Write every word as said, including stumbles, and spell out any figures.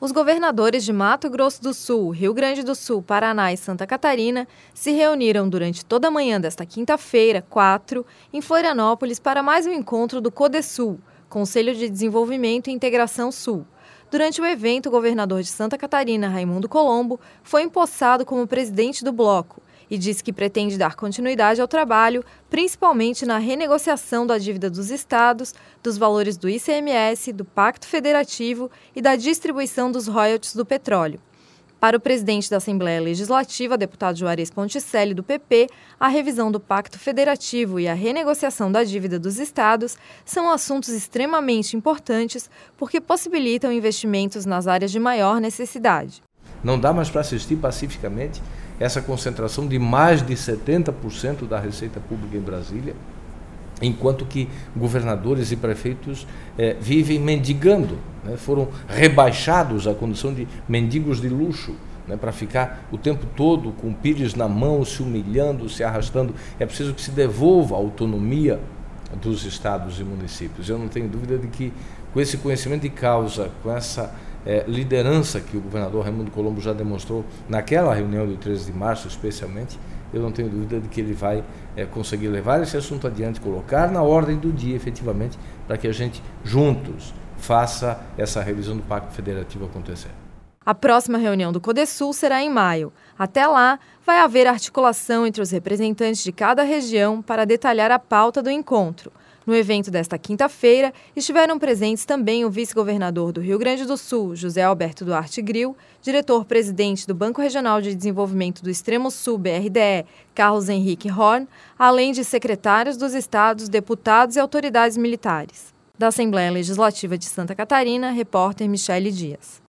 Os governadores de Mato Grosso do Sul, Rio Grande do Sul, Paraná e Santa Catarina se reuniram durante toda a manhã desta quinta-feira, quatro, em Florianópolis para mais um encontro do CODESUL, Conselho de Desenvolvimento e Integração Sul. Durante o evento, o governador de Santa Catarina, Raimundo Colombo, foi empossado como presidente do bloco e disse que pretende dar continuidade ao trabalho, principalmente na renegociação da dívida dos estados, dos valores do I C M S, do Pacto Federativo e da distribuição dos royalties do petróleo. Para o presidente da Assembleia Legislativa, deputado Juarez Ponticelli, do P P, a revisão do Pacto Federativo e a renegociação da dívida dos estados são assuntos extremamente importantes porque possibilitam investimentos nas áreas de maior necessidade. Não dá mais para assistir pacificamente essa concentração de mais de setenta por cento da receita pública em Brasília, enquanto que governadores e prefeitos eh, vivem mendigando, né? Foram rebaixados à condição de mendigos de luxo, né? Para ficar o tempo todo com pires na mão, se humilhando, se arrastando. É preciso que se devolva a autonomia dos estados e municípios. Eu não tenho dúvida de que, com esse conhecimento de causa, com essa É, liderança que o governador Raimundo Colombo já demonstrou naquela reunião do treze de março, especialmente, eu não tenho dúvida de que ele vai é, conseguir levar esse assunto adiante, colocar na ordem do dia, efetivamente, para que a gente, juntos, faça essa revisão do Pacto Federativo acontecer. A próxima reunião do CODESUL será em maio. Até lá, vai haver articulação entre os representantes de cada região para detalhar a pauta do encontro. No evento desta quinta-feira, estiveram presentes também o vice-governador do Rio Grande do Sul, José Alberto Duarte Gril, diretor-presidente do Banco Regional de Desenvolvimento do Extremo Sul, B R D E, Carlos Henrique Horn, além de secretários dos estados, deputados e autoridades militares. Da Assembleia Legislativa de Santa Catarina, repórter Michele Dias.